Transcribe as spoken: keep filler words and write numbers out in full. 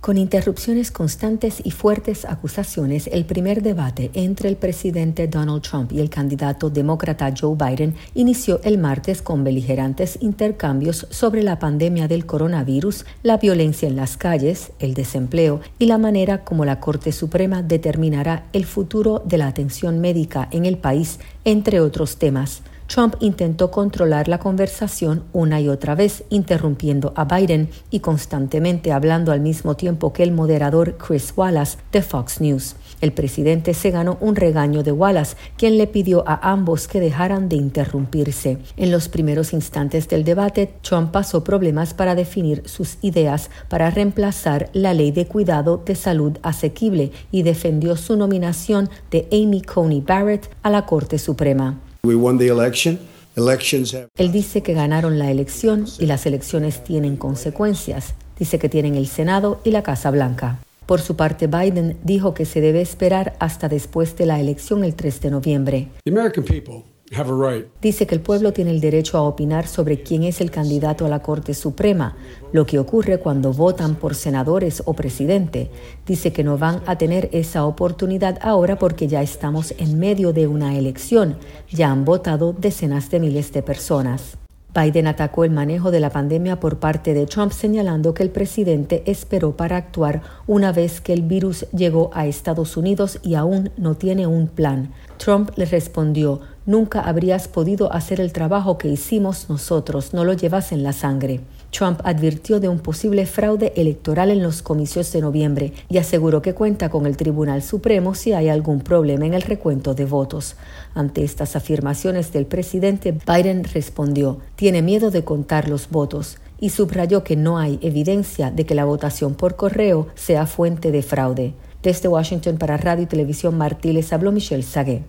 Con interrupciones constantes y fuertes acusaciones, el primer debate entre el presidente Donald Trump y el candidato demócrata Joe Biden inició el martes con beligerantes intercambios sobre la pandemia del coronavirus, la violencia en las calles, el desempleo y la manera como la Corte Suprema determinará el futuro de la atención médica en el país, entre otros temas. Trump intentó controlar la conversación una y otra vez, interrumpiendo a Biden y constantemente hablando al mismo tiempo que el moderador Chris Wallace de Fox News. El presidente se ganó un regaño de Wallace, quien le pidió a ambos que dejaran de interrumpirse. En los primeros instantes del debate, Trump pasó problemas para definir sus ideas para reemplazar la Ley de Cuidado de Salud Asequible y defendió su nominación de Amy Coney Barrett a la Corte Suprema. We won the election. Elections have... Él dice que ganaron la elección y las elecciones tienen consecuencias. Dice que tienen el Senado y la Casa Blanca. Por su parte, Biden dijo que se debe esperar hasta después de la elección el tres de noviembre. The American people have a right. Dice que el pueblo tiene el derecho a opinar sobre quién es el candidato a la Corte Suprema, lo que ocurre cuando votan por senadores o presidente. Dice que no van a tener esa oportunidad ahora porque ya estamos en medio de una elección. Ya han votado decenas de miles de personas. Biden atacó el manejo de la pandemia por parte de Trump, señalando que el presidente esperó para actuar una vez que el virus llegó a Estados Unidos y aún no tiene un plan. Trump le respondió: «Nunca habrías podido hacer el trabajo que hicimos nosotros, no lo llevas en la sangre». Trump advirtió de un posible fraude electoral en los comicios de noviembre y aseguró que cuenta con el Tribunal Supremo si hay algún problema en el recuento de votos. Ante estas afirmaciones del presidente, Biden respondió: «Tiene miedo de contar los votos», y subrayó que no hay evidencia de que la votación por correo sea fuente de fraude. Desde Washington para Radio y Televisión Martí les habló Michelle Sagué.